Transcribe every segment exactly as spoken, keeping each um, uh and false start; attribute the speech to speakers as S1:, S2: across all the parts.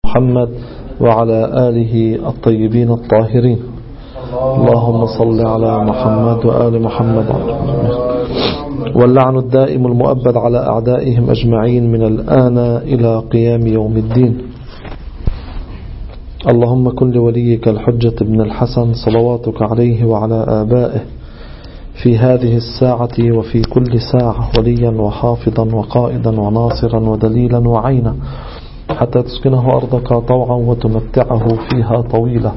S1: محمد وعلى آله الطيبين الطاهرين. اللهم صل على محمد وآل محمد. واللعن الدائم المؤبد على أعدائهم أجمعين من الآن إلى قيام يوم الدين. اللهم كن لوليك الحجة بن الحسن صلواتك عليه وعلى آبائه في هذه الساعة وفي كل ساعة وليا وحافظا وقائدا وناصرا ودليلا وعينا حتى تسكنه أرضك طوعا وتمتعه فيها طويلا.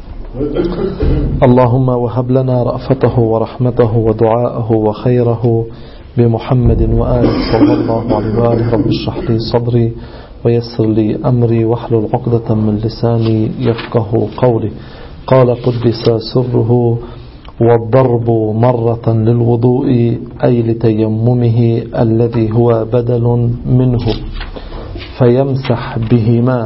S1: اللهم وهب لنا رأفته ورحمته ودعاءه وخيره بمحمد وآله صلى الله عليه وآله. رب اشرح لي صدري ويسر لي أمري واحلل عقدة من لساني يفقه قولي. قال قدس سره: والضرب مرة للوضوء أي لتيممه الذي هو بدل منه، فيمسح بهما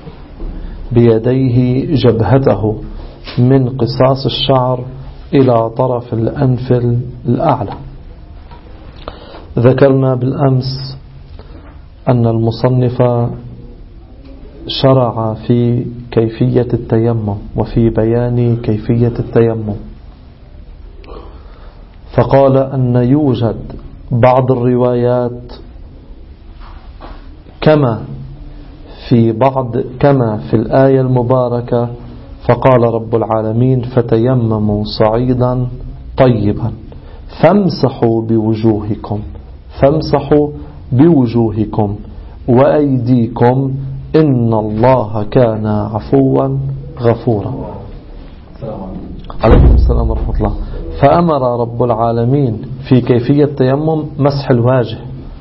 S1: بيديه جبهته من قصاص الشعر إلى طرف الأنف الأعلى. ذكرنا بالأمس أن المصنف شرع في كيفية التيمم وفي بيان كيفية التيمم، فقال أن يوجد بعض الروايات كما في بعض كما في الآية المباركة، فقال رب العالمين: فتيمموا صعيدا طيبا فامسحوا بوجوهكم فامسحوا بوجوهكم وأيديكم إن الله كان عفوا غفورا. عليكم السلام ورحمة الله. فأمر رب العالمين في كيفية تيمم مسح الواجه.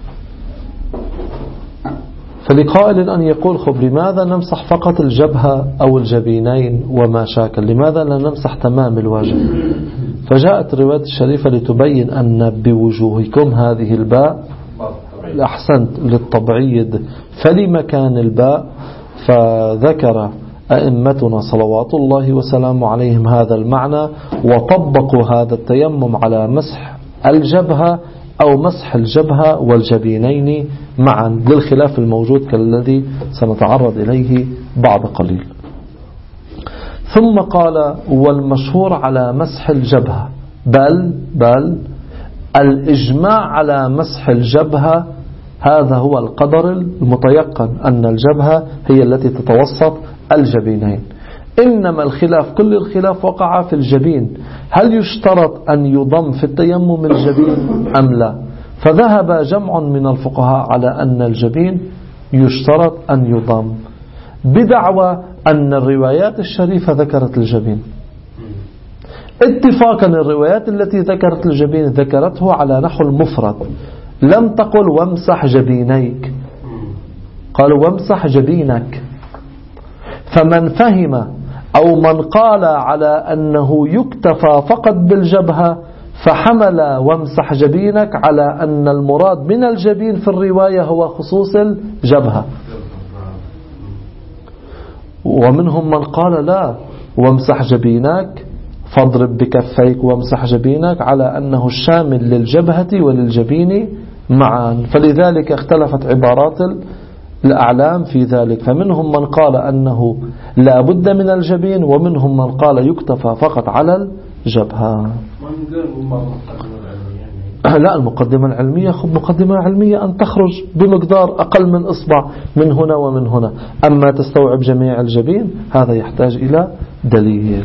S1: فلقائل أن يقول: خب لماذا نمسح فقط الجبهة أو الجبينين وما شاكل، لماذا لا نمسح تمام الوجه؟ فجاءت رواية الشريفة لتبين أن بوجوهكم هذه الباء أحسنت للتبعيد فلمكان الباء، فذكر أئمتنا صلوات الله وسلامه عليهم هذا المعنى وطبقوا هذا التيمم على مسح الجبهة أو مسح الجبهة والجبينين معا، للخلاف الموجود كالذي سنتعرض إليه بعد قليل. ثم قال: والمشهور على مسح الجبهة، بل بل الإجماع على مسح الجبهة هذا هو القدر المتيقن أن الجبهة هي التي تتوسط الجبينين، إنما الخلاف كل الخلاف وقع في الجبين، هل يشترط أن يضم في التيمم الجبين أم لا؟ فذهب جمع من الفقهاء على أن الجبين يشترط أن يضم، بدعوى أن الروايات الشريفة ذكرت الجبين. اتفاقا الروايات التي ذكرت الجبين ذكرته على نحو المفرد، لم تقل وامسح جبينيك، قالوا وامسح جبينك. فمن فهم أو من قال على أنه يكتفى فقط بالجبهة فحمل وامسح جبينك على أن المراد من الجبين في الرواية هو خصوص الجبهة. ومنهم من قال لا، وامسح جبينك فاضرب بكفيك وامسح جبينك على أنه الشامل للجبهة وللجبين معا، فلذلك اختلفت عبارات الأعلام في ذلك، فمنهم من قال أنه لا بد من الجبين ومنهم من قال يكتفى فقط على الجبهة. لا، المقدمة العلمية خب مقدمة علمية أن تخرج بمقدار أقل من إصبع من هنا ومن هنا، أما تستوعب جميع الجبين هذا يحتاج إلى دليل.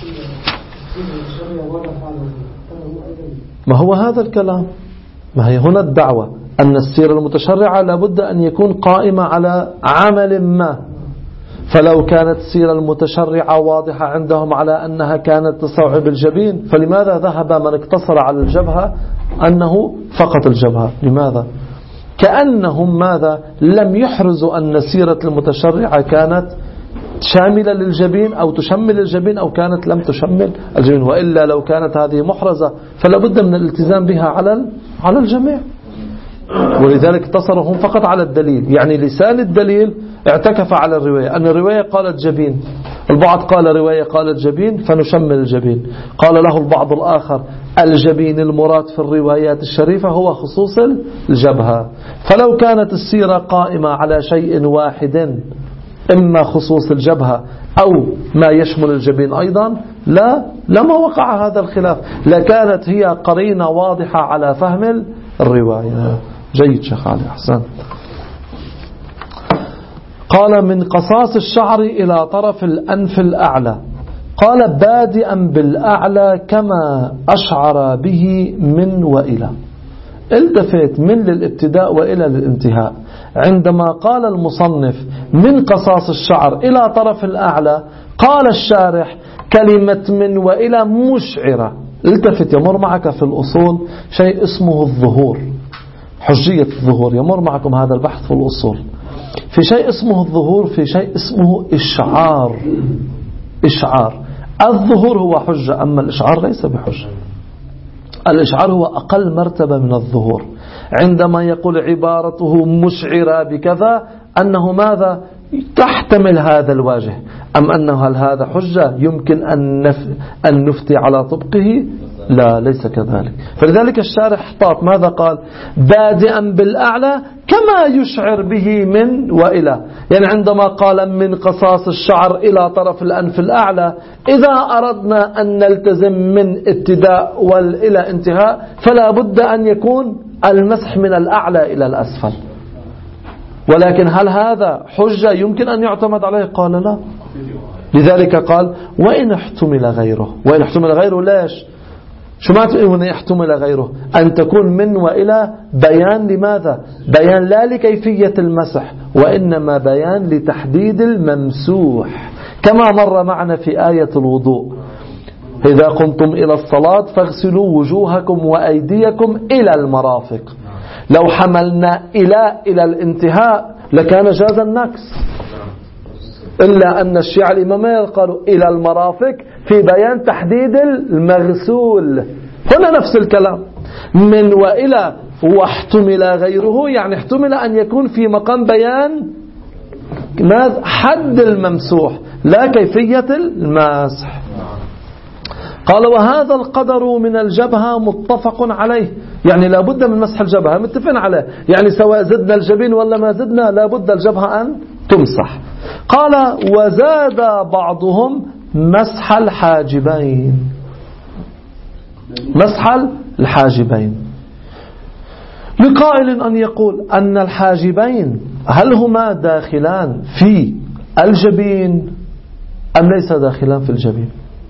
S1: ما هو هذا الكلام؟ ما هي هنا الدعوة أن السيرة المتشرعة لابد أن يكون قائمة على عمل ما، فلو كانت السيرة المتشرعة واضحة عندهم على أنها كانت تستوعب الجبين، فلماذا ذهب من اقتصر على الجبهة أنه فقط الجبهة؟ لماذا؟ كأنهم ماذا لم يحرزوا أن السيرة المتشرعة كانت شاملة للجبين أو تشمل الجبين أو كانت لم تشمل الجبين، وإلا لو كانت هذه محرزة فلا بد من الالتزام بها على على الجميع. ولذلك اقتصرهم فقط على الدليل، يعني لسان الدليل اعتكف على الرواية، أن الرواية قالت جبين، البعض قال رواية قالت جبين فنشمل الجبين، قال له البعض الآخر الجبين المراد في الروايات الشريفة هو خصوص الجبهة. فلو كانت السيرة قائمة على شيء واحد إما خصوص الجبهة أو ما يشمل الجبين أيضا، لا لما وقع هذا الخلاف، لكانت هي قرينة واضحة على فهم الرواية. جيد شيخ علي، أحسن. قال من قصاص الشعر إلى طرف الأنف الأعلى، قال بادئا بالأعلى كما أشعر به من وإلى. التفت من للابتداء وإلى للانتهاء. عندما قال المصنف من قصاص الشعر إلى طرف الأعلى، قال الشارح كلمة من وإلى مشعرة. التفت، يمر معك في الأصول شيء اسمه الظهور، حجية الظهور، يمر معكم هذا البحث في الأصول. في شيء اسمه الظهور، في شيء اسمه إشعار. إشعار الظهور هو حجة، أما الإشعار ليس بحجة. الإشعار هو أقل مرتبة من الظهور. عندما يقول عبارته مشعرة بكذا، أنه ماذا تحتمل هذا الواجه، أم أنه هل هذا حجة يمكن أن, نف... أن نفتي على طبقه؟ لا، ليس كذلك. فلذلك الشارح احتاط، ماذا قال؟ بادئا بالأعلى كما يشعر به من وإلى. يعني عندما قال من قصاص الشعر إلى طرف الأنف الأعلى، إذا أردنا أن نلتزم من ابتداء والإلى انتهاء، فلا بد أن يكون المسح من الأعلى إلى الأسفل. ولكن هل هذا حجة يمكن أن يعتمد عليه؟ قال لا. لذلك قال وإن احتمل غيره. وإن احتمل غيره ليش؟ شو معنى وإن احتمل غيره؟ أن تكون من وإلى بيان لماذا؟ بيان لا لكيفية المسح، وإنما بيان لتحديد الممسوح، كما مر معنا في آية الوضوء: إذا قمتم إلى الصلاة فاغسلوا وجوهكم وأيديكم إلى المرافق. لو حملنا إلى إلى الانتهاء لكان جاز النكس، إلا أن الشيعة الإمامية قالوا إلى المرافق في بيان تحديد المغسول. هنا نفس الكلام، من وإلى واحتمل غيره، يعني احتمل أن يكون في مقام بيان حد الممسوح لا كيفية المسح. قال وهذا القدر من الجبهة متفق عليه، يعني لا بد من مسح الجبهة، متفقين عليه، يعني سواء زدنا الجبين ولا ما زدنا لا بد الجبهة أن تمسح. قال وزاد بعضهم مسح الحاجبين. مسح الحاجبين لقائل أن يقول أن الحاجبين هل هما داخلان في الجبين أم ليس داخلان في الجبين؟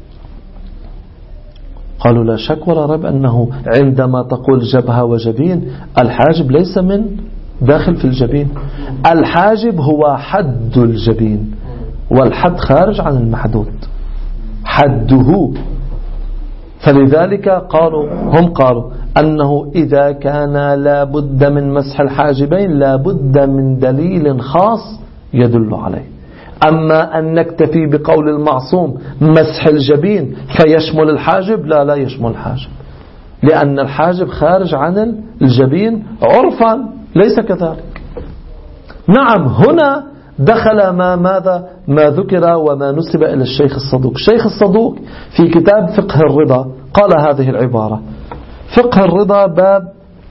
S1: قالوا لا شك ولا ريب أنه عندما تقول جبهة وجبين، الحاجب ليس من داخل في الجبين. الحاجب هو حد الجبين، والحد خارج عن المحدود، حده. فلذلك قالوا هم قالوا أنه إذا كان لا بد من مسح الحاجبين لا بد من دليل خاص يدل عليه. أما أن نكتفي بقول المعصوم مسح الجبين فيشمل الحاجب، لا لا يشمل الحاجب، لأن الحاجب خارج عن الجبين عرفا، ليس كذلك. نعم، هنا دخل ما ماذا ما ذكر وما نسب إلى الشيخ الصدوق. الشيخ الصدوق في كتاب فقه الرضا قال هذه العبارة: فقه الرضا باب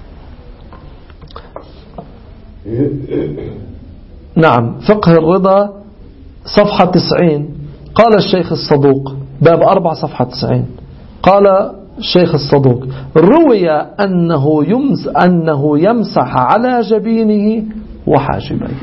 S1: نعم فقه الرضا صفحة تسعين. قال الشيخ الصدوق باب أربع صفحة تسعين، قال الشيخ الصدوق: روي أنه يمس أنه يمسح على جبينه وحاجبيه.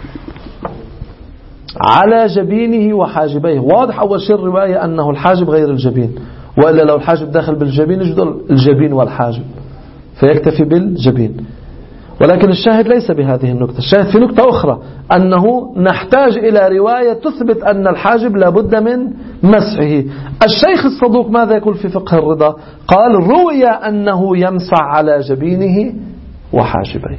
S1: على جبينه وحاجبيه، واضح أول شيء الرواية أنه الحاجب غير الجبين، وإلا لو الحاجب داخل بالجبين يجد الجبين والحاجب فيكتفي بالجبين. ولكن الشاهد ليس بهذه النكتة، الشاهد في نكتة أخرى، أنه نحتاج إلى رواية تثبت أن الحاجب لابد من مسحه. الشيخ الصدوق ماذا يقول في فقه الرضا؟ قال: روي أنه يمسح على جبينه وحاجبيه.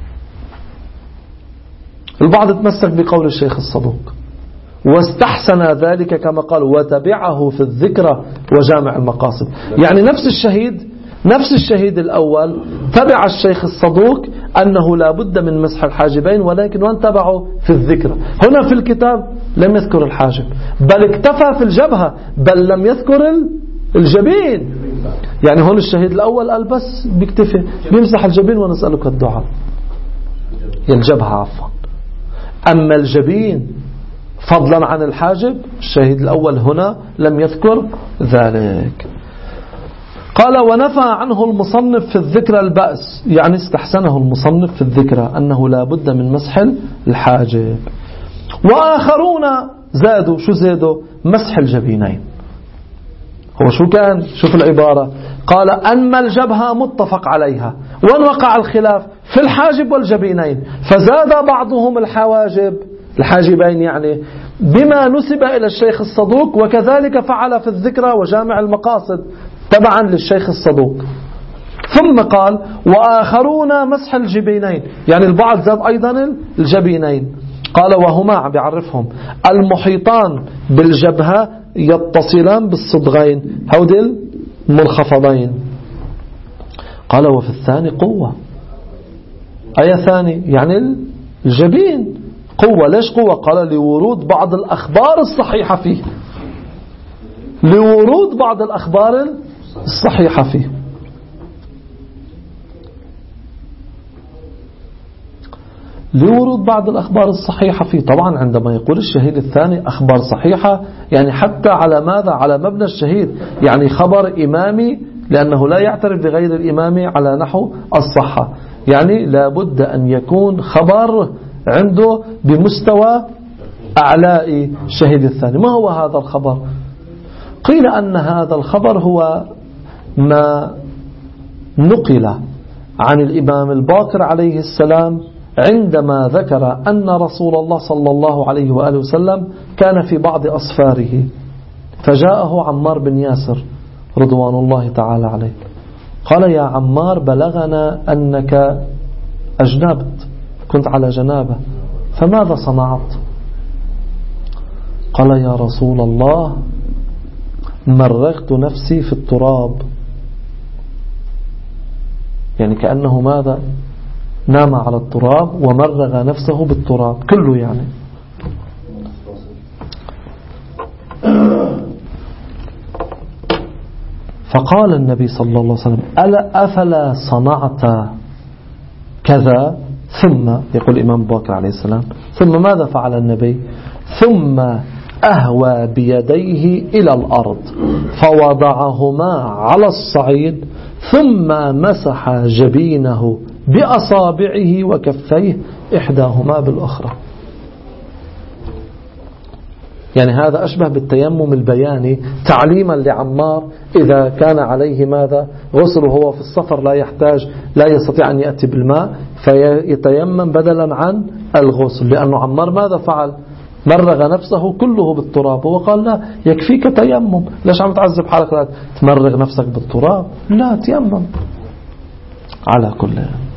S1: البعض تمسك بقول الشيخ الصدوق واستحسن ذلك كما قال وتبعه في الذكرى وجامع المقاصد. يعني نفس الشهيد نفس الشهيد الأول تبع الشيخ الصدوق أنه لا بد من مسح الحاجبين، ولكن وان تبعه في الذكرى. هنا في الكتاب لم يذكر الحاجب، بل اكتفى في الجبهة، بل لم يذكر الجبين. يعني هون الشهيد الأول قال بس بيكتفي بيمسح الجبين ونسألك الدعاء، الجبهة عفوا. أما الجبين فضلا عن الحاجب. الشاهد الأول هنا لم يذكر ذلك. قال ونفى عنه المصنف في الذكرى البأس، يعني استحسنه المصنف في الذكرى أنه لا بد من مسح الحاجب. وآخرون زادوا، شو زادوا؟ مسح الجبينين. هو شو كان؟ شوف العبارة، قال أما الجبهة متفق عليها، وان وقع الخلاف في الحاجب والجبينين، فزاد بعضهم الحواجب الحاجبين يعني بما نسب إلى الشيخ الصدوق، وكذلك فعل في الذكرى وجامع المقاصد تبعا للشيخ الصدوق. ثم قال وآخرون مسح الجبينين، يعني البعض زاد أيضا الجبينين. قال وهما عم بيعرفهم المحيطان بالجبهة يتصلان بالصدغين هودل منخفضين. قال وفي الثاني قوة. أي ثاني؟ يعني الجبين قوة. ليش قوة؟ قال لورود بعض الأخبار الصحيحة فيه، لورود بعض الأخبار الصحيحة فيه. لورود بعض الأخبار الصحيحة فيه. طبعا عندما يقول الشهيد الثاني أخبار صحيحة، يعني حتى على ماذا؟ على مبنى الشهيد، يعني خبر إمامي، لأنه لا يعترف بغير الإمامي على نحو الصحة، يعني لابد أن يكون خبر عنده بمستوى أعلاء الشهيد الثاني. ما هو هذا الخبر؟ قيل أن هذا الخبر هو ما نقل عن الإمام الباقر عليه السلام عندما ذكر أن رسول الله صلى الله عليه وآله وسلم كان في بعض أصفاره، فجاءه عمار بن ياسر رضوان الله تعالى عليه، قال يا عمار بلغنا أنك أجنبت، كنت على جنابة، فماذا صنعت؟ قال يا رسول الله مرغت نفسي في التراب، يعني كأنه ماذا؟ نام على التراب ومرغ نفسه بالتراب كله يعني. فقال النبي صلى الله عليه وسلم ألا أفلا صنعت كذا؟ ثم يقول الإمام باكر عليه السلام ثم ماذا فعل النبي؟ ثم أهوى بيديه إلى الأرض فوضعهما على الصعيد ثم مسح جبينه بأصابعه وكفيه إحداهما بالأخرى. يعني هذا أشبه بالتيمم البياني تعليما لعمار إذا كان عليه ماذا؟ غسل وهو في السفر لا يحتاج لا يستطيع أن يأتي بالماء فيتيمم بدلا عن الغسل، لأنه عمار ماذا فعل؟ مرغ نفسه كله بالتراب، هو قال لا يكفيك تيمم، ليش عم تعذب حالك لا تمرغ نفسك بالتراب؟ لا تيمم. على كل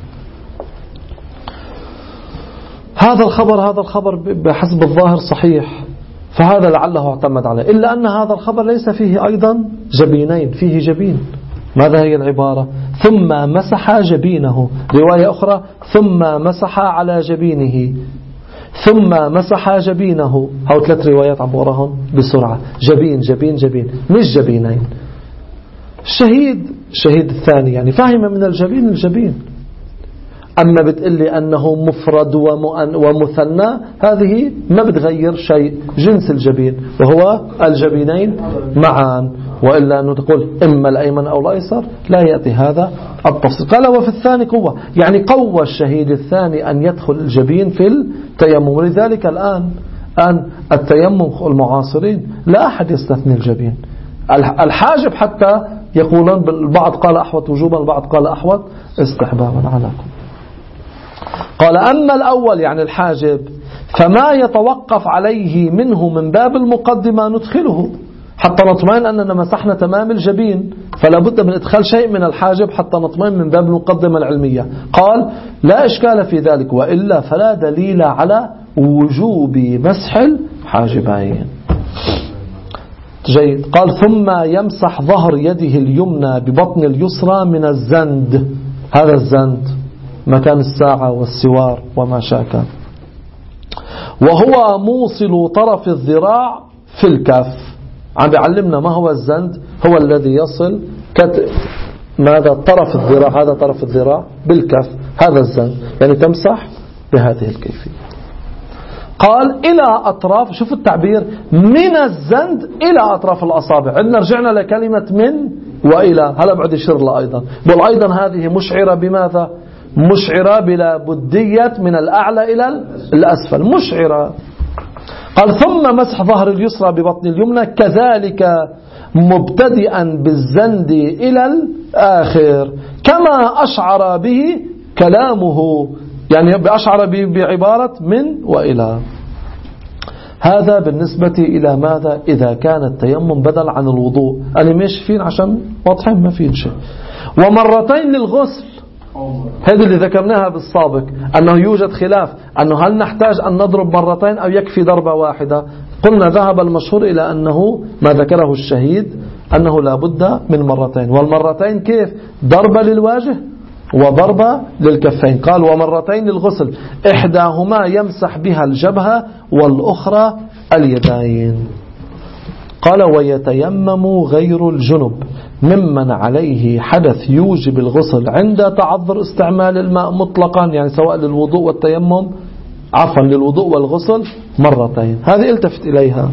S1: هذا الخبر هذا الخبر بحسب الظاهر صحيح، فهذا لعله اعتمد عليه، إلا أن هذا الخبر ليس فيه أيضا جبينين، فيه جبين. ماذا هي العبارة؟ ثم مسح جبينه، رواية أخرى ثم مسح على جبينه، ثم مسح جبينه. هاو ثلاث روايات عم بقراهم بسرعة، جبين جبين جبين مش جبينين. الشهيد الشهيد الثاني يعني فهم من الجبين الجبين. أما بتقلي أنه مفرد ومثنى هذه ما بتغير شيء، جنس الجبين وهو الجبينين معا، وإلا أنه تقول إما الأيمن أو الأيسر لا يأتي هذا التفصيل. قال وفي الثاني قوة، يعني قوى الشهيد الثاني أن يدخل الجبين في التيمم. لذلك الآن الآن التيمم المعاصرين لا أحد يستثني الجبين. الحاجب حتى يقولون البعض قال أحوط وجوبا البعض قال أحوط استحبابا. على كل قال أما الأول يعني الحاجب فما يتوقف عليه منه من باب المقدمة ندخله حتى نطمئن أننا مسحنا تمام الجبين، فلا بد من إدخال شيء من الحاجب حتى نطمئن من باب المقدمة العلمية. قال لا إشكال في ذلك، وإلا فلا دليل على وجوب مسح الحاجبين. جيد. قال ثم يمسح ظهر يده اليمنى ببطن اليسرى من الزند، هذا الزند مكان الساعة والسوار وما شاكل، وهو موصل طرف الذراع في الكف. عم بيعلمنا ما هو الزند، هو الذي يصل كت... ماذا طرف الذراع، هذا طرف الذراع بالكف، هذا الزند، يعني تمسح بهذه الكيفية. قال إلى أطراف، شوف التعبير، من الزند إلى أطراف الأصابع. عندنا رجعنا لكلمة من وإلى، هلا بعد يشير لها أيضا، بل أيضا هذه مشعرة بماذا؟ مشعرة بلا بدية من الأعلى إلى الأسفل، مشعرة. قال ثم مسح ظهر اليسرى ببطن اليمنى كذلك مبتدئا بالزند إلى الآخر كما أشعر به كلامه، يعني أشعر به بعبارة من وإلى. هذا بالنسبة إلى ماذا؟ إذا كان التيمم بدل عن الوضوء. أنا ماشي فين عشان واضحين ما فين شيء. ومرتين للغسل، هذه اللي ذكرناها بالسابق، أنه يوجد خلاف أنه هل نحتاج أن نضرب مرتين أو يكفي ضربة واحدة. قلنا ذهب المشهور إلى أنه ما ذكره الشهيد أنه لا بد من مرتين. والمرتين كيف؟ ضربة للواجه وضربة للكفين. قال ومرتين للغسل إحداهما يمسح بها الجبهة والأخرى اليدين. قال ويتيمم غير الجنب ممن عليه حدث يوجب الغسل عند تعذر استعمال الماء مطلقا، يعني سواء للوضوء والتيمم، عفوا للوضوء والغسل مرتين. هذه التفت إليها.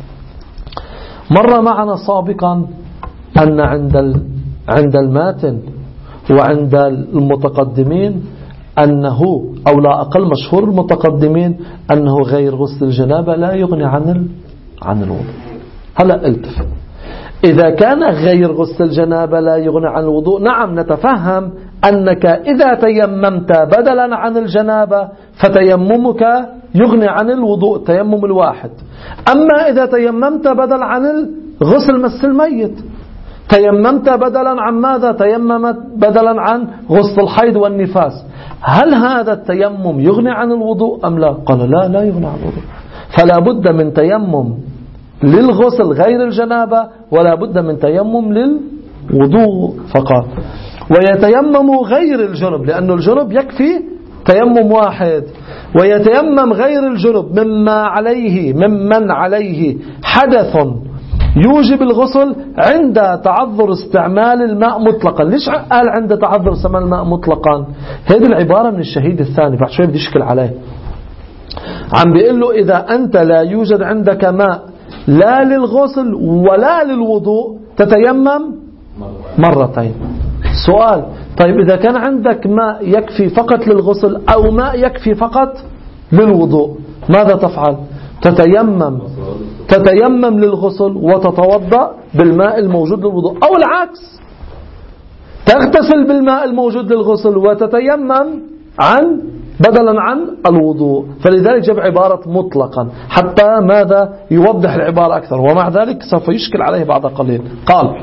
S1: مر معنا سابقا أن عند عند الماتن وعند المتقدمين أنه، أو لا أقل مشهور المتقدمين، أنه غير غسل الجنابة لا يغني عن عن الوضوء. هلا التفت، إذا كان غير غسل الجنابة لا يغني عن الوضوء، نعم نتفهم أنك إذا تيممت بدلا عن الجنابة فتيممك يغني عن الوضوء، تيمم الواحد. أما إذا تيممت بدلا عن غسل مس الميت، تيممت بدلا عن ماذا؟ تيممت بدلا عن غسل الحيض والنفاس، هل هذا التيمم يغني عن الوضوء أم لا؟ قال لا، لا يغني عن الوضوء. فلا بد من تيمم للغسل غير الجنابة ولا بد من تيمم للوضوء فقط. ويتيمم غير الجنب، لأن الجنب يكفي تيمم واحد. ويتيمم غير الجنب مما عليه ممن عليه حدث يوجب الغسل عند تعذر استعمال الماء مطلقا. ليش قال عند تعذر استعمال الماء مطلقا؟ هذه العبارة من الشهيد الثاني، بعد شوي بدي يشكل عليه. عم بيقول له إذا أنت لا يوجد عندك ماء لا للغسل ولا للوضوء تتيمم مرتين. سؤال، طيب إذا كان عندك ماء يكفي فقط للغسل أو ماء يكفي فقط للوضوء، ماذا تفعل؟ تتيمم تتيمم للغسل وتتوضأ بالماء الموجود للوضوء، أو العكس، تغتسل بالماء الموجود للغسل وتتيمم عن بدلا عن الوضوء. فلذلك جاب عبارة مطلقا حتى ماذا؟ يوضح العبارة أكثر، ومع ذلك سوف يشكل عليه بعد قليل. قال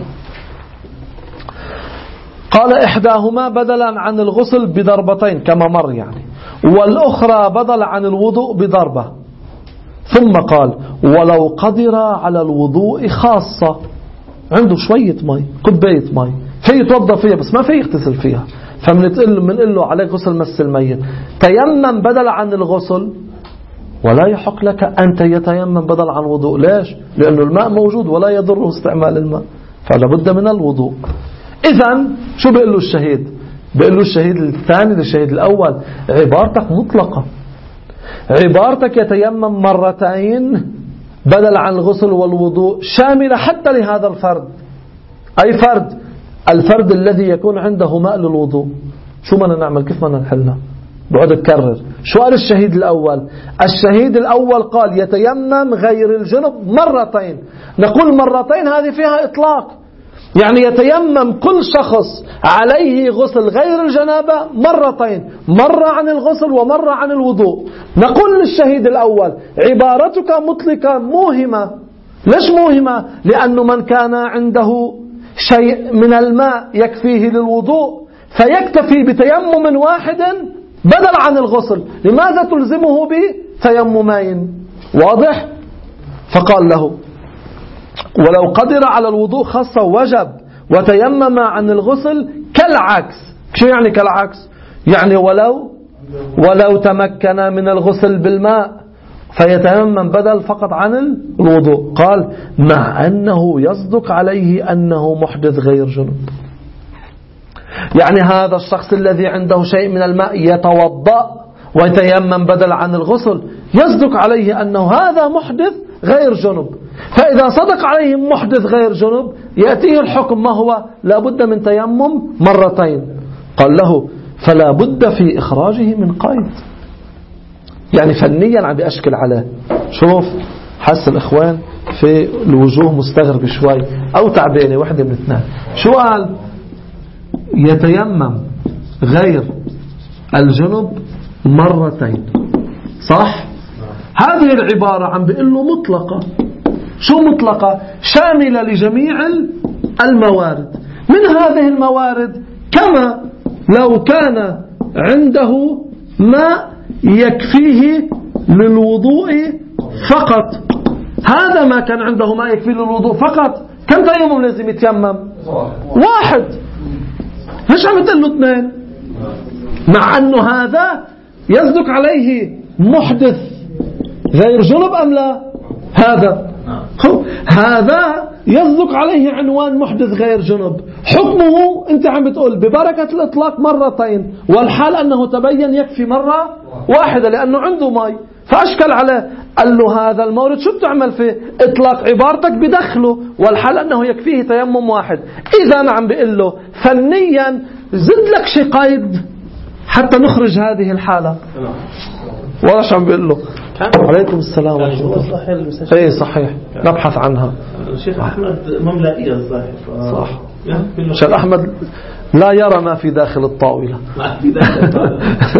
S1: قال إحداهما بدلا عن الغسل بضربتين كما مر يعني، والأخرى بدل عن الوضوء بضربة. ثم قال ولو قدر على الوضوء خاصة، عنده شوية مي، كوباية مي، في يتوضى فيها بس ما في يغتسل فيها، فمنقول من له عليك غسل مس الميت، تيمم بدل عن الغسل، ولا يحق لك أن يتيمم بدل عن وضوء. ليش؟ لأنه الماء موجود ولا يضره استعمال الماء، فلا بد من الوضوء. إذن شو بيقول له الشهيد؟ بيقول له الشهيد الثاني للشهيد الأول عبارتك مطلقة، عبارتك يتيمم مرتين بدل عن الغسل والوضوء شاملة حتى لهذا الفرد. أي فرد؟ الفرد الذي يكون عنده ماء للوضوء. شو بدنا نعمل؟ كيف بدنا نحلنا؟ بقعد أكرر. شو قال الشهيد الأول؟ الشهيد الأول قال يتيمم غير الجنب مرتين. نقول مرتين هذه فيها إطلاق، يعني يتيمم كل شخص عليه غسل غير الجنابة مرتين، مرة عن الغسل ومرة عن الوضوء. نقول للشهيد الأول عبارتك مطلقة موهمة. ليش موهمة؟ لأنه من كان عنده شيء من الماء يكفيه للوضوء فيكتفي بتيمم واحد بدل عن الغسل، لماذا تلزمه بتيممين؟ واضح؟ فقال له ولو قدر على الوضوء خاصة وجب وتيمم عن الغسل كالعكس. شو يعني كالعكس؟ يعني ولو ولو تمكن من الغسل بالماء فيتيمم بدل فقط عن الوضوء. قال مع أنه يصدق عليه أنه محدث غير جنب، يعني هذا الشخص الذي عنده شيء من الماء يتوضأ ويتيمم بدل عن الغسل، يصدق عليه أنه هذا محدث غير جنب. فإذا صدق عليه محدث غير جنب يأتيه الحكم ما هو؟ لا بد من تيمم مرتين. قال له فلا بد في إخراجه من قيد. يعني فنيا عم بأشكل عليه. شوف حس الإخوان في الوجوه مستغرب شوي أو تعبانة واحدة من اثنين. شو قال؟ يتيمم غير الجنب مرتين، صح؟ هذه العبارة عم بيقول له مطلقة. شو مطلقة؟ شاملة لجميع الموارد. من هذه الموارد كما لو كان عنده ماء يكفيه للوضوء فقط. هذا ما كان عنده ماء يكفيه للوضوء فقط، كم تيمم لازم يتيمم؟ واحد. ليش عم تقول له اثنين؟ مع أنه هذا يصدق عليه محدث غير جنب أم لا؟ هذا هذا يصدق عليه عنوان محدث غير جنب. حكمه أنت عم بتقول ببركة الإطلاق مرتين، والحال أنه تبين يكفي مرة واحدة لأنه عنده ماء. فأشكل عليه، قال له هذا المورد شو بتعمل فيه؟ إطلاق عبارتك بدخله، والحال أنه يكفيه تيمم واحد. إذا عم بيقول له فنيا زد لك شي قيد حتى نخرج هذه الحالة. ولا شو عم بيقول له؟ عليكم السلام ورحمة الله. ايه صحيح، نبحث عنها.
S2: الشيخ أحمد مملائية الظاهر.
S1: صح. الشيخ أحمد لا يرى ما في داخل الطاولة.
S2: ما في داخل الطاولة.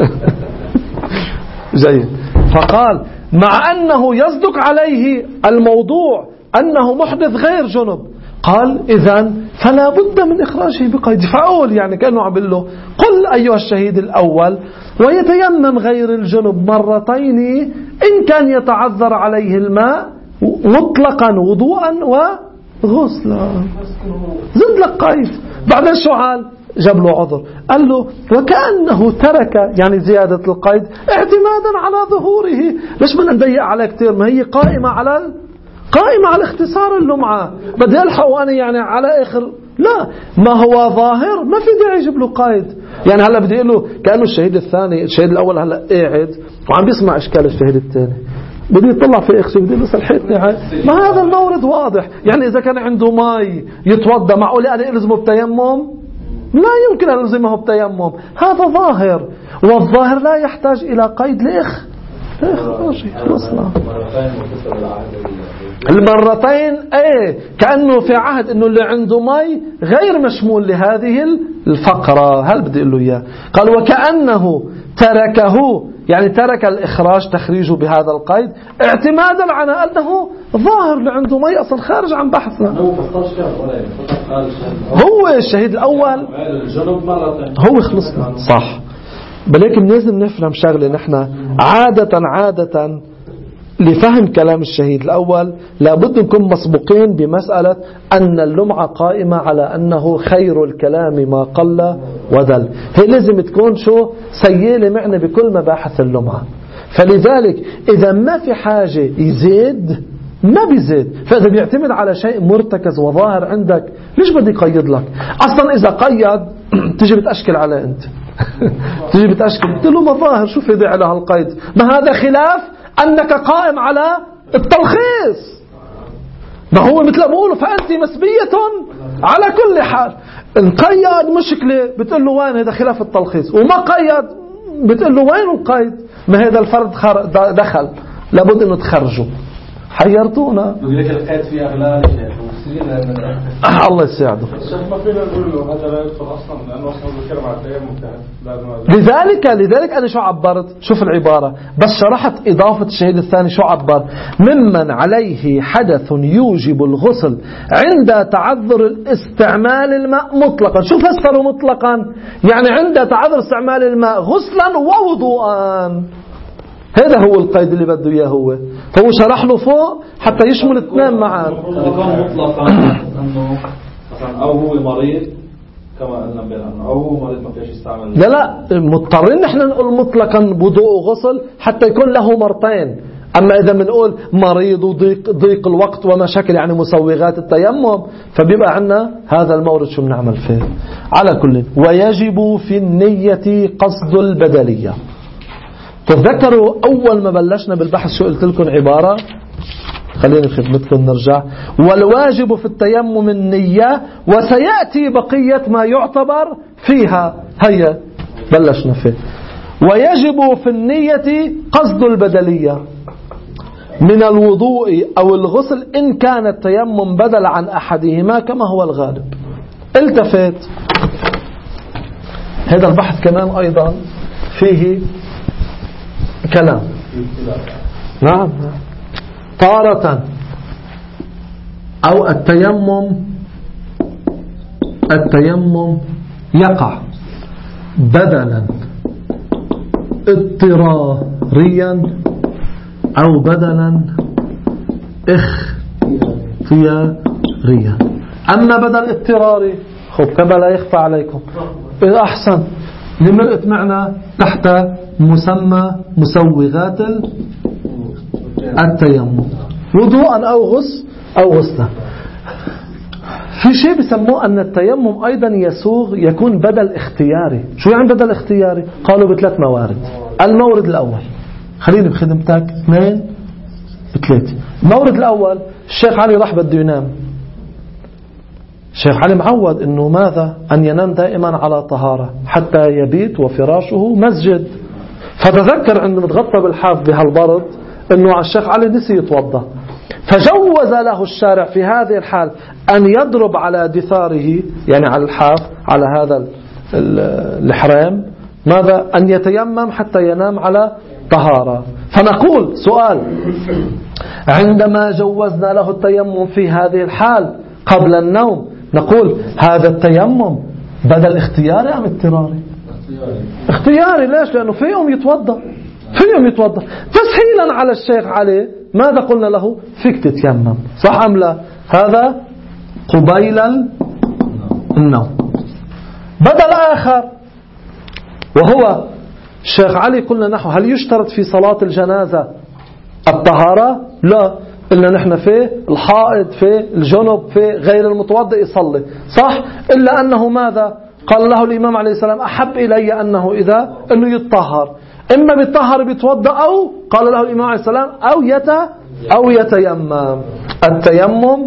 S1: جيد. فقال مع أنه يصدق عليه الموضوع أنه محدث غير جنب، قال إذن فلا بد من إخراجه بقيد. فأقول يعني كأنه عبد له قل أيها الشهيد الأول ويتيمم غير الجنب مرتين إن كان يتعذر عليه الماء مطلقا وضوءا وغسلا. زد لك قيد. بعدين شو قال؟ جاب له عذر، قال له وكأنه ترك يعني زيادة القيد اعتمادا على ظهوره. ليش بدنا نضيق عليه كتير؟ ما هي قائمة على قائمة على اختصار اللمعة. بدي ألحق وأنا يعني على آخر. لا، ما هو ظاهر ما في داعي يجيب له قيد. يعني هلا بدي أقول له كأنه الشهيد الثاني الشهيد الأول هلا قاعد وعم بيسمع إشكال الشهيد الثاني، بدي يطلع في إخشي بدي له سلحتني. ما هذا المورد واضح. يعني إذا كان عنده ماء يتوضأ معقول أنا ألزمه بتيمم؟ لا يمكن أن ألزمه بتيمم. هذا ظاهر، والظاهر لا يحتاج إلى قيد لإخ خلصنا. المرتين ايه كأنه في عهد انه اللي عنده مي غير مشمول لهذه الفقرة. هل بدي اقول له اياه؟ قال وكأنه تركه يعني ترك الإخراج تخريجه بهذا القيد اعتمادا على أنه ظاهر اللي عنده مي أصلا خارج عن بحثنا. هو الشهيد الأول هو خلصنا صح. بلكن لازم نفهم شغله، نحن عادة عادة لفهم كلام الشهيد الأول لابد نكون مسبوقين بمسألة أن اللمعة قائمة على أنه خير الكلام ما قل ودل. هي لازم تكون شو سيالة معنا بكل مباحث اللمعة. فلذلك إذا ما في حاجة يزيد ما بيزيد. فإذا بيعتمد على شيء مرتكز وظاهر عندك ليش بدي يقيد لك؟ أصلا إذا قيد تجي بتأشكل على أنت تجي بتأشكل قلت له مظاهر شو في داعي لها القيد؟ ما هذا خلاف أنك قائم على التلخيص. ما هو مثل ما بقوله فأنت مسبية على كل حال. القيد مشكلة بتقول له وين؟ هذا خلاف التلخيص. وما قيد بتقول له وين القيد؟ ما هذا الفرد دخل لابد أنه تخرجه. حيرتونا.
S2: يقول لك القيد في أغلال
S1: الله يساعده.
S2: ما فينا نقول له هذا لا يدخل أصلا لأنه أصلا بكلم على التيمم.
S1: لذلك لذلك أنا شو عبرت؟ شوف العبارة بس شرحت إضافة الشهيد الثاني شو عبر؟ ممن عليه حدث يوجب الغسل عند تعذر الاستعمال الماء مطلقا. شو فسروا مطلقا؟ يعني عند تعذر استعمال الماء غسلا ووضوءا. هذا هو القيد اللي بده إياه. هو فهو شرح له فوق حتى يشمل الاثنين معا.
S2: مطلقا أنه أو هو مريض كما قلنا بأنه أو هو مريض ما فيش يستعمل.
S1: لا لا مضطرين نحن نقول مطلقا وضوء وغسل حتى يكون له مرتين. أما إذا بنقول مريض وضيق ضيق الوقت ومشاكل يعني مسوغات التيمم فبيبقى عنا هذا المورد شو بنعمل فيه. على كل ويجب في النية قصد البدلية. تذكروا أول ما بلشنا بالبحث شو قلت لكم عبارة؟ خليني بخدمتكم نرجع. والواجب في التيمم النية وسيأتي بقية ما يعتبر فيها. هيا بلشنا فيه. ويجب في النية قصد البدلية من الوضوء أو الغسل إن كان التيمم بدل عن أحدهما كما هو الغالب. التفت هذا البحث كمان أيضا فيه كلام. نعم. تارة أو التيمم التيمم يقع بدلا اضطراريا أو بدلا اختياريا. أما بدل اضطراري خب كما لا يخفى عليكم أحسن لمرقت معنا تحت مسمى مسوغات التيمم وضوءا أو غسل أو غسلا. في شيء بيسموه أن التيمم أيضا يسوغ يكون بدل اختياري. شو يعني بدل اختياري؟ قالوا بثلاث موارد. المورد الأول خليني بخدمتك اثنين بثلاثة. المورد الأول الشيخ علي راح بده ينام. الشيخ علي معود أنه ماذا؟ أن ينام دائما على طهارة حتى يبيت وفراشه مسجد. فتذكر عندما تغطى بالحاف بهالبرد أنه الشيخ علي نسي يتوضأ، فجوز له الشارع في هذه الحال أن يضرب على دثاره يعني على الحاف على هذا الحرام ماذا؟ أن يتيمم حتى ينام على طهارة. فنقول سؤال عندما جوزنا له التيمم في هذه الحال قبل النوم نقول هذا التيمم بدل اختياري أم اضطراري؟ اختياري. ليش؟ لأنه فيهم يتوضأ فيهم يتوضأ تسهيلا على الشيخ علي. ماذا قلنا له؟ فيك تتيمم صح أم لا؟ هذا قبيل النوم. بدل آخر وهو الشيخ علي قلنا نحو هل يشترط في صلاة الجنازة الطهارة؟ لا، إلا نحن في الحائض في الجنب في غير المتوضئ يصلي صح. إلا أنه ماذا قال له الإمام عليه السلام أحب إلي أنه إذا أنه يتطهر إما بيتطهر بيتوضأ أو قال له الإمام عليه السلام أو يت أو يتيمم. التيمم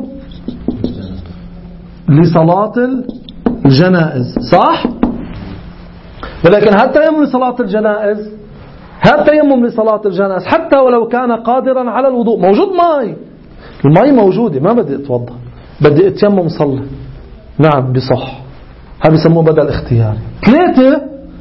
S1: لصلاة الجنائز صح. ولكن هل التيمم لصلاة الجنائز هل التيمم لصلاة الجنائز حتى ولو كان قادرا على الوضوء موجود ماء الماء موجودة ما بدي اتوضأ بدي اتيمم صلي نعم بصح. هذا بيسموه بدل اختياري. ثلاثة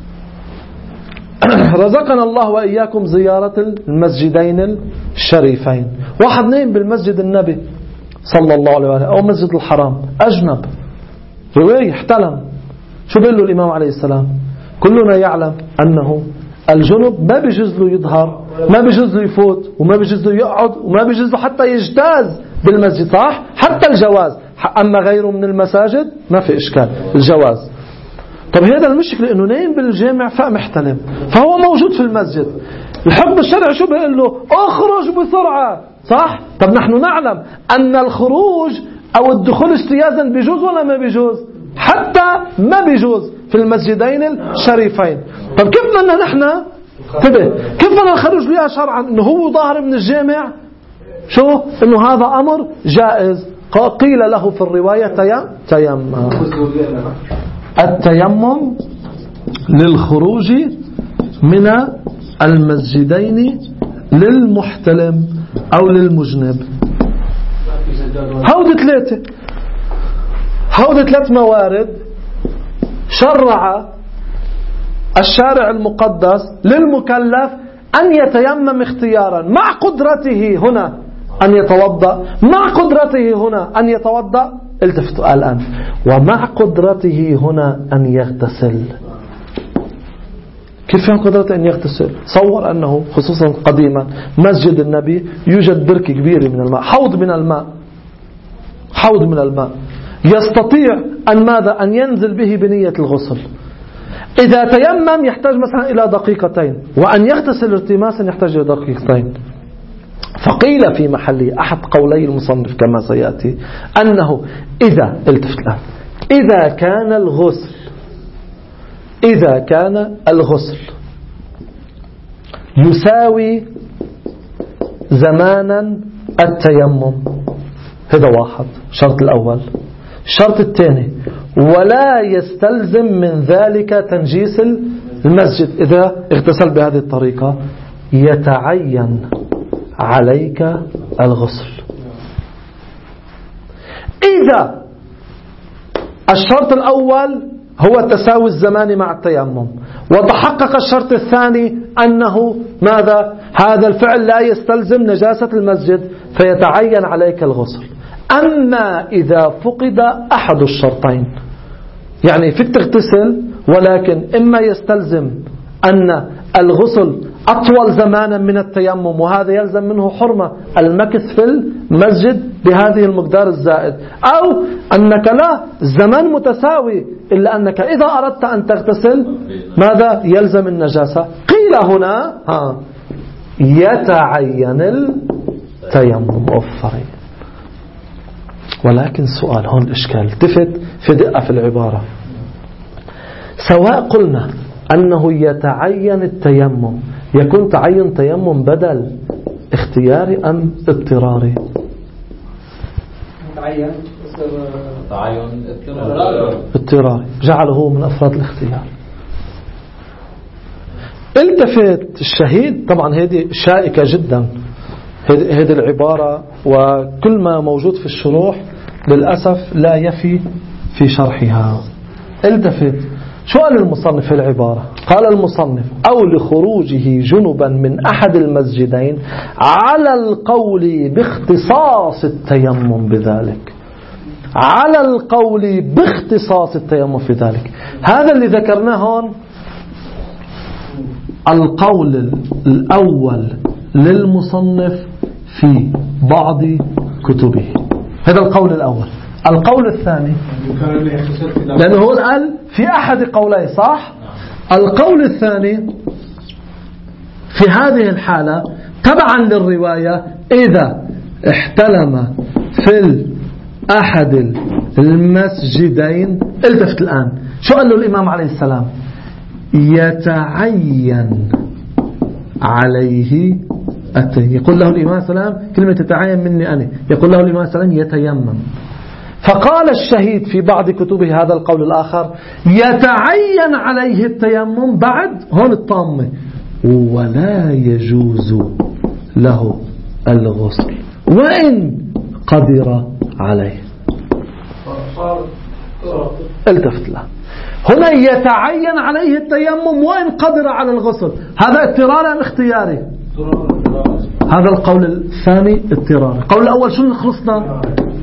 S1: رزقنا الله وإياكم زيارة المسجدين الشريفين. واحد نايم بالمسجد النبي صلى الله عليه وآله أو مسجد الحرام أجنب رواية احتلم شو بيقول له الإمام عليه السلام؟ كلنا يعلم أنه الجنب ما بيجوز له يظهر ما بيجوز له يفوت وما بيجوز له يقعد وما بيجوز له حتى يجتاز بالمسجد صح. حتى الجواز. أما غيره من المساجد ما في إشكال الجواز. طب هذا المشكلة إنه نايم بالجامع فمحتلم فهو موجود في المسجد. الحكم الشرعي شو بيقول له؟ اخرج بسرعة صح. طب نحن نعلم أن الخروج أو الدخول اجتيازا بيجوز ولا ما بيجوز؟ حتى ما بيجوز في المسجدين الشريفين. طب كيف بدنا نحن تبه كيف بدنا نخرج لها شرعا إنه هو ظاهر من الجامع شو إنه هذا أمر جائز. قيل له في الرواية تيمم. التيمم للخروج من المسجدين للمحتلم أو للمجنب. هودي ثلاثة هودي ثلاث موارد شرع الشارع المقدس للمكلف أن يتيمم اختيارا مع قدرته هنا أن يتوضأ مع قدرته هنا أن يتوضأ التفتوا الآن ومع قدرته هنا أن يغتسل. كيف يعني قدرته أن يغتسل؟ تصور أنه خصوصا قديما مسجد النبي يوجد بركة كبيرة من الماء حوض من الماء حوض من الماء يستطيع أن ماذا أن ينزل به بنية الغسل. إذا تيمم يحتاج مثلا إلى دقيقتين وأن يغتسل ارتماسا يحتاج إلى دقيقتين. فقيل في محله أحد قولي المصنف كما سيأتي أنه إذا التفت الآن إذا كان الغسل إذا كان الغسل يساوي زمانا التيمم. هذا واحد الشرط الأول. الشرط الثاني ولا يستلزم من ذلك تنجيس المسجد. إذا اغتسل بهذه الطريقة يتعين عليك الغسل. إذا الشرط الأول هو تساوي الزمان مع التيمم وتحقق الشرط الثاني أنه ماذا؟ هذا الفعل لا يستلزم نجاسة المسجد فيتعين عليك الغسل. أما إذا فقد أحد الشرطين يعني فيك تغتسل ولكن إما يستلزم أن الغسل أطول زمانا من التيمم وهذا يلزم منه حرمة المكث في المسجد بهذه المقدار الزائد، أو أنك لا الزمان متساوي إلا أنك إذا أردت أن تغتسل ماذا يلزم النجاسة. قيل هنا ها يتعين التيمم أوفرين. ولكن سؤال هون الإشكال تفت في دقة في العبارة. سواء قلنا أنه يتعين التيمم يكون تعين تيمم بدل اختياري أم اضطراري؟
S2: تعين
S3: تعين اضطراري
S1: اضطراري جعله من أفراد الاختيار. التفت الشهيد طبعا هذه شائكة جدا هذه العبارة وكل ما موجود في الشروح للأسف لا يفي في شرحها. التفت شو قال المصنف في العبارة؟ قال المصنف أو لخروجه جنبا من أحد المسجدين على القول باختصاص التيمم بذلك، على القول باختصاص التيمم في ذلك. هذا اللي ذكرناه هون القول الأول للمصنف في بعض كتبه، هذا القول الأول. القول الثاني لأنه هو قال في أحد قولين صح. القول الثاني في هذه الحالة تبعا للرواية إذا احتلم في أحد المسجدين. التفت الآن شو قال له الإمام عليه السلام؟ يتعين عليه التيمم. يقول له الإمام عليه السلام كلمة تتعين مني أنا، يقول له الإمام عليه السلام يتيمم. فقال الشهيد في بعض كتبه هذا القول الآخر يتعين عليه التيمم بعد هون الطامة ولا يجوز له الغسل وإن قدر عليه. التفت له هنا يتعين عليه التيمم وإن قدر على الغسل. هذا اضطراري أم اختياري؟ هذا القول الثاني اضطراري. القول الأول شو اللي خلصنا؟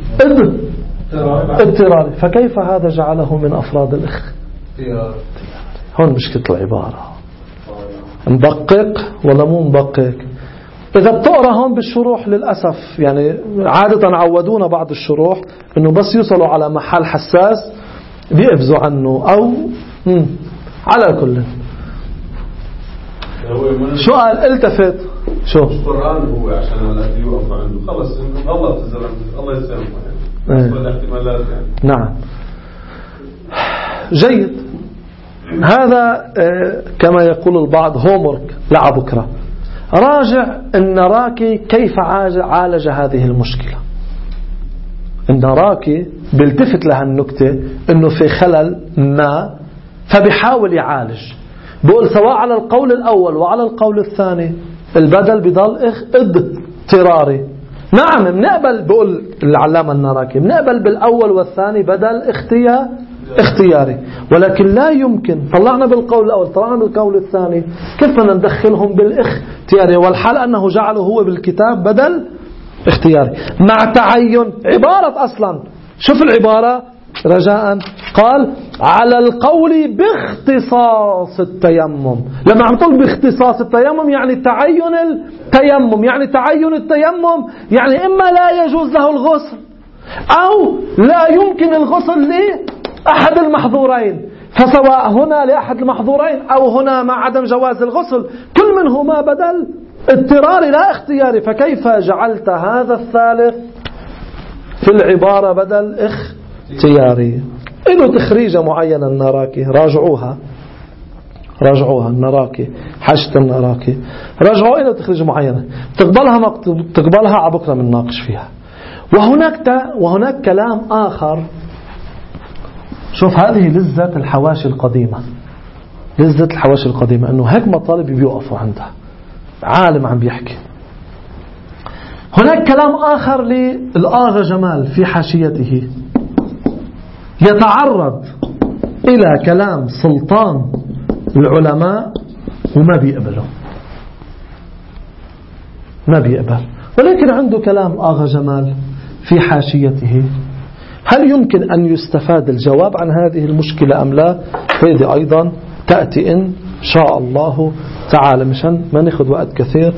S1: اضطراري. فكيف هذا جعله من أفراد الإخ؟ هون مشكلة العبارة. ندقق ولا مو ندقق؟ إذا بتقرأ هون بالشروح للأسف يعني عادة عودونا بعض الشروح إنه بس يوصلوا على محل حساس بيقفزوا عنه أو مم. على كل شو قال؟ التفت شو
S4: القرآن هو عشان لا يوقف عنده خلص غلط الزلمة الله يسلمه يعني الاحتمالات يعني.
S1: نعم جيد. هذا كما يقول البعض هومورك لعبكرة. راجع النراكي كيف عالج هذه المشكلة. النراكي بيلتفت لها النكتة انه في خلل ما فبيحاول يعالج. بقول سواء على القول الاول وعلى القول الثاني البدل بضل اضطراري. نعم بنقبل بقول العلامة النراكي بنقبل بالاول والثاني بدل اختيار اختياري، ولكن لا يمكن طلعنا بالقول الأول طلعنا بالقول الثاني كيف بدنا ندخلهم بالاختياري والحال أنه جعله هو بالكتاب بدل اختياري مع تعين عبارة. أصلا شوف العبارة رجاء قال على القول باختصاص التيمم. لما عم تقول باختصاص التيمم يعني تعين التيمم، يعني تعين التيمم يعني إما لا يجوز له الغسل أو لا يمكن الغسل ليه أحد المحظورين. فسواء هنا لأحد المحظورين أو هنا مع عدم جواز الغسل كل منهما بدل اضطراري لا اختياري. فكيف جعلت هذا الثالث في العبارة بدل اختياري؟ إنه تخريجة معينة النراكي راجعوها راجعوها النراكي حاشة النراكي راجعوا إلى تخريج معينة تقبلها ما تقبلها عبكرة من ناقش فيها. وهناك وهناك كلام آخر. شوف هذه لذة الحواشي القديمة، لذة الحواشي القديمة أنه هيك مطالب بيوقفوا عندها عالم عم بيحكي. هناك كلام آخر للآغا جمال في حاشيته يتعرض إلى كلام سلطان العلماء وما بيقبله، ما بيقبل، ولكن عنده كلام آغا جمال في حاشيته. هل يمكن أن يستفاد الجواب عن هذه المشكلة أم لا؟ هذه أيضا تأتي إن شاء الله تعالى، مشان ما ناخذ وقت كثير.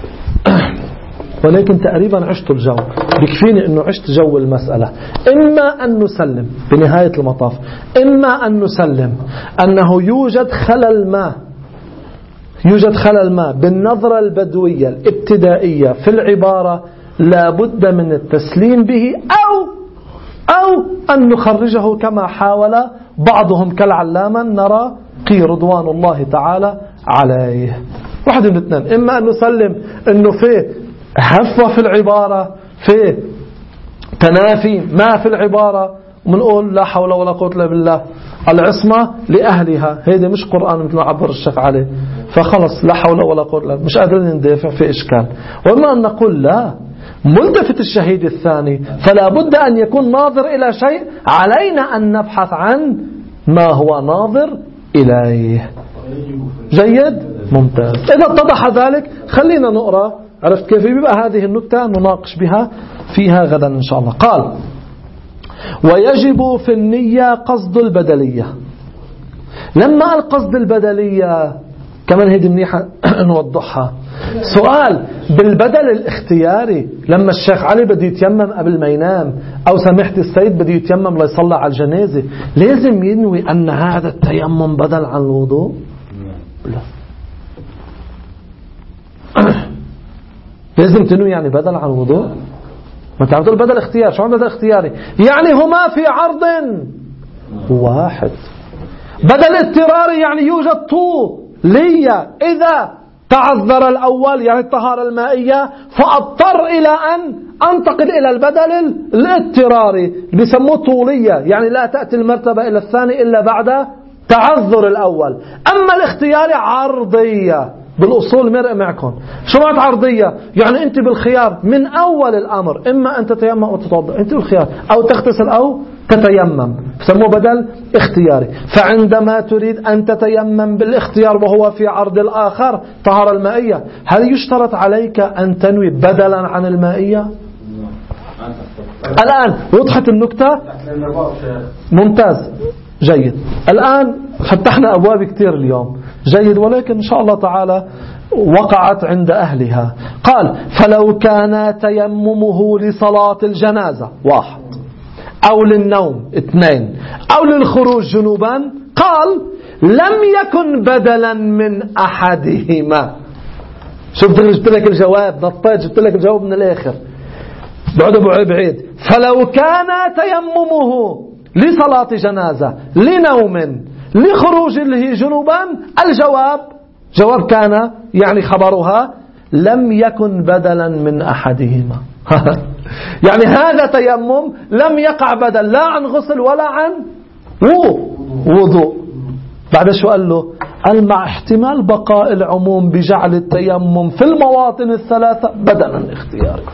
S1: ولكن تقريبا عشت الجو، بكفيني أنه عشت جو المسألة. إما أن نسلم بنهاية المطاف، إما أن نسلم أنه يوجد خلل ما يوجد خلل ما بالنظرة البدوية الابتدائية في العبارة لا بد من التسليم به، أو أو أن نخرجه كما حاول بعضهم كالعلامة نرى قي رضوان الله تعالى عليه. واحد من الاثنين، إما أن نسلم أنه في هفوة في العبارة، في تنافي ما في العبارة، ومنقول لا حول ولا قوة إلا بالله العصمة لأهلها، هيدا مش قرآن مثل ما عبر الشيخ عليه، فخلص لا حول ولا قوة إلا بالله مش قادرين ندافع في إشكال. وإما أن نقول لا، ملتفت الشهيد الثاني فلا بد أن يكون ناظر إلى شيء، علينا أن نبحث عن ما هو ناظر إليه. جيد؟ ممتاز. إذا اتضح ذلك خلينا نقرأ. عرفت كيف يبقى هذه النكتة نناقش بها فيها غدا إن شاء الله. قال: ويجب في النية قصد البدلية. لما القصد البدلية كمان هيدي منيحة نوضحها. سؤال: بالبدل الاختياري لما الشيخ علي بده يتيمم قبل ما ينام، أو سمحت السيد بده يتيمم ليصلى على الجنازة، لازم ينوي أن هذا التيمم بدل عن الوضوء؟ لا. لازم تنوي يعني بدل عن الوضوء؟ ما تعرف تقول بدل اختيار. شو عن بدل اختياري؟ يعني هما في عرض واحد. بدل اضطراري يعني يوجد طولية، إذا تعذر الأول يعني الطهارة المائية فأضطر إلى أن أنتقل إلى البدل الاضطراري بيسموه طولية، يعني لا تأتي المرتبة إلى الثاني إلا بعد تعذر الأول. أما الاختياري عرضية، بالأصول مرق معكم. شو معنى عرضية؟ يعني أنت بالخيار من أول الأمر، إما أن تتيمم أو تتوضأ، أنت بالخيار، أو تغتسل أو تتيمم، سموه بدل اختياري. فعندما تريد أن تتيمم بالاختيار وهو في عرض الآخر طهارة المائية، هل يشترط عليك أن تنوي بدلا عن المائية؟ الآن وضحت النكتة؟ ممتاز، جيد. الآن فتحنا أبواب كتير اليوم، جيد، ولكن إن شاء الله تعالى وقعت عند أهلها. قال: فلو كان تيممه لصلاة الجنازة واحد، أو للنوم اثنين، أو للخروج جنوبا، قال: لم يكن بدلا من أحدهما. شفت جبت لك الجواب، نطيت جبت لك الجواب من الآخر، بعد بعيد. فلو كان تيممه لصلاة جنازة، لنوم، لخروجه جنوبا، الجواب جواب كان يعني خبرها لم يكن بدلا من أحدهما. يعني هذا تيمم لم يقع بدل لا عن غسل ولا عن وضوء. بعد شو قال له؟ قال: مع احتمال بقاء العموم بجعل التيمم في المواطن الثلاثة بدلا اختياري.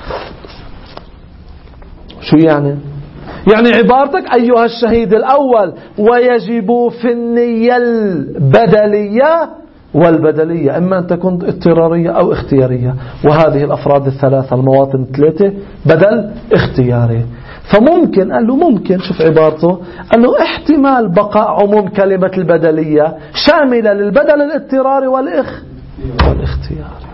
S1: شو يعني؟ يعني عبارتك أيها الشهيد الأول: ويجب في النية البدلية والبدلية، إما أن تكون اضطرارية أو اختيارية، وهذه الأفراد الثلاثة المواطن الثلاثة بدل اختياري. فممكن، قال له ممكن، شوف عبارته، قال له احتمال بقاء عموم كلمة البدلية شاملة للبدل الاضطراري والإخ والاختياري.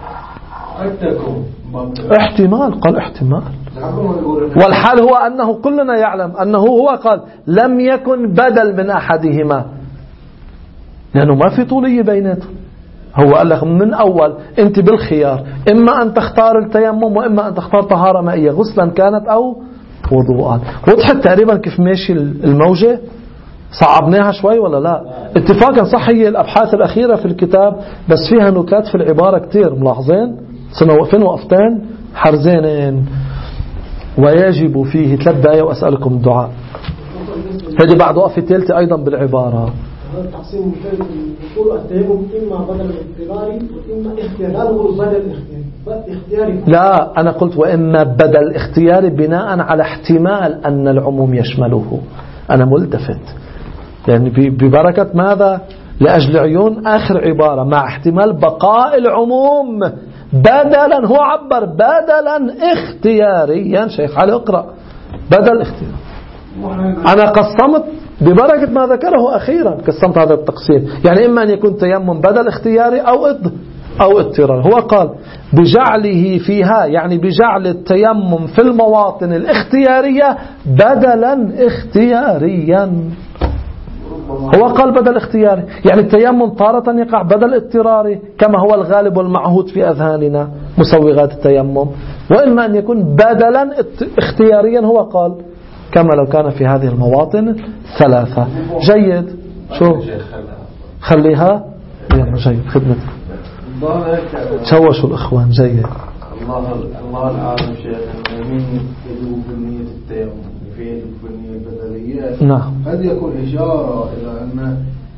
S1: احتمال، قال احتمال. والحال هو أنه كلنا يعلم أنه هو قال لم يكن بدل من أحدهما، لأنه ما في طولية بيناتهم. هو قال لك من أول أنت بالخيار، إما أن تختار التيمم وإما أن تختار طهارة مائية، غسلا كانت أو وضوءا. وضحت تقريبا كيف ماشي الموجة؟ صعبناها شوي ولا لا؟ اتفاقا صح هي الأبحاث الأخيرة في الكتاب بس فيها نكات في العبارة كتير، ملاحظين؟ صرنا وقفين وقفتين حرزين. ويجب فيه ثلاث دقايق وأسألكم الدعاء. هذه بعد وقفة ثالثة أيضا بالعبارة.
S5: التقسيم المختلف يقول التيمم إما بدل الاضطراري وإما اختياري، لا نقول بدل اختياري.
S1: لا أنا قلت وإما بدل اختياري بناء على احتمال أن العموم يشمله. أنا ملتفت يعني ببركة ماذا؟ لأجل عيون آخر عبارة مع احتمال بقاء العموم بدلا، هو عبر بدلا اختياريا. شيخ علي اقرأ بدل اختياري. أنا قسمت ببركة ما ذكره أخيرا، قسمت هذا التقسيم يعني إما أن يكون تيمم بدل اختياري أو اض أو اضطرار. هو قال بجعله فيها يعني بجعل التيمم في المواطن الاختيارية بدلا اختياريا. هو قال بدل اختياري يعني التيمم تارة يقع بدل اضطراري كما هو الغالب والمعهود في أذهاننا مسوغات التيمم، وإما أن يكون بدلا اختياريا هو قال كما لو كان في هذه المواطن ثلاثة. جيد. شو خليها يلا جيد خدمتك. شوشوا الإخوان. جيد.
S2: الله الله العالم شيخ من يدوب بالنية التيمم يفيد بالنية البدلية.
S1: نعم.
S6: هل يكون إشارة إلى أن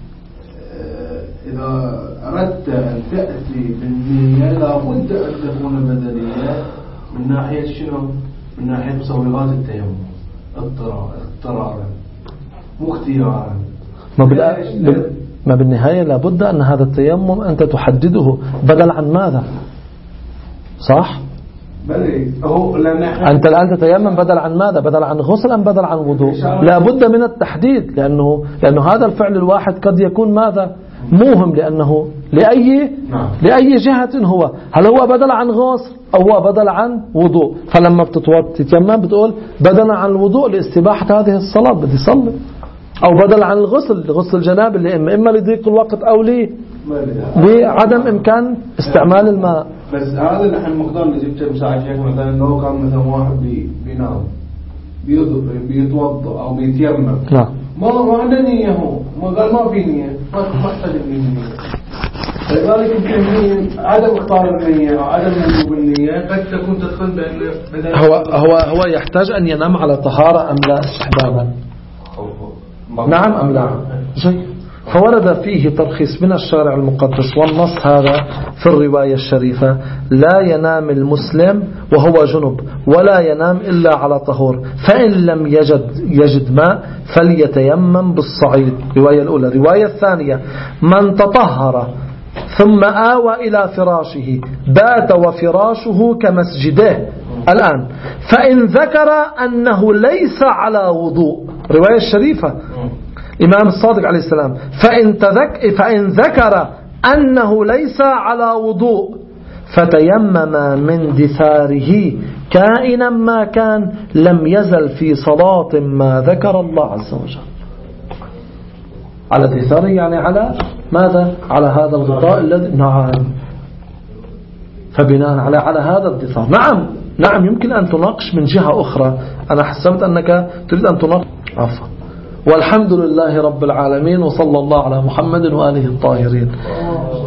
S6: إذا أردت أن تأتي بالنية لابد أن تكون بدلية من ناحية شنو؟ من ناحية مسوغات التيمم اضطرارا مو اختيارا.
S1: ما بال... ما بالنهاية لابد أن هذا التيمم أنت تحدده بدل عن ماذا؟ صح؟
S6: بلي هو
S1: أنت الآن تتيمم بدل عن ماذا؟ بدل عن غسل أم بدل عن وضوء؟ لابد من التحديد لأنه لأنه هذا الفعل الواحد قد يكون ماذا؟ موهم لأنه لأي لأي جهة هو، هل هو بدل عن غسل أو هو بدل عن وضوء؟ فلما بتتيمم بتقول بدل عن الوضوء لاستباحة هذه الصلاة بدي صلي، أو بدل عن الغسل لغسل الجناب اللي إما إما لضيق الوقت أو لي لعدم إمكان استعمال الماء.
S6: بس هذا اللي احنا مقدار اللي جبته مساعد شيخ مثلا لو كان مثلا واحد بينام بيتوضأ أو بيتيمم
S1: لا
S6: ما ما عنده نية، هو ما قال ما في نية ما محتاج النية. لذلك يمكن عدم اختار النية أو عدم وجوب النية قد تكون تدخل بين
S1: هو هو هو يحتاج أن ينام على طهارة أم لا استحبابا؟ نعم أم لا؟ جيد. فورد فيه ترخيص من الشارع المقدس والنص هذا في الرواية الشريفة لا ينام المسلم وهو جنب ولا ينام إلا على طهور، فإن لم يجد يجد ماء فليتيمم بالصعيد. رواية الأولى. رواية الثانية من تطهر ثم آوى إلى فراشه بات وفراشه كمسجده الآن فإن ذكر أنه ليس على وضوء. رواية الشريفة إمام الصادق عليه السلام فإن, تذك فإن ذكر أنه ليس على وضوء فتيمم من دثاره كائنا ما كان لم يزل في صلاة ما ذكر الله عز وجل. على دثاره يعني على ماذا؟ على هذا الغطاء الذي نعم. فبناء على على هذا الدثار نعم نعم يمكن أن تناقش من جهة أخرى. أنا حسبت أنك تريد أن تناقش. عفوا. والحمد لله رب العالمين وصلى الله على محمد وآله الطاهرين.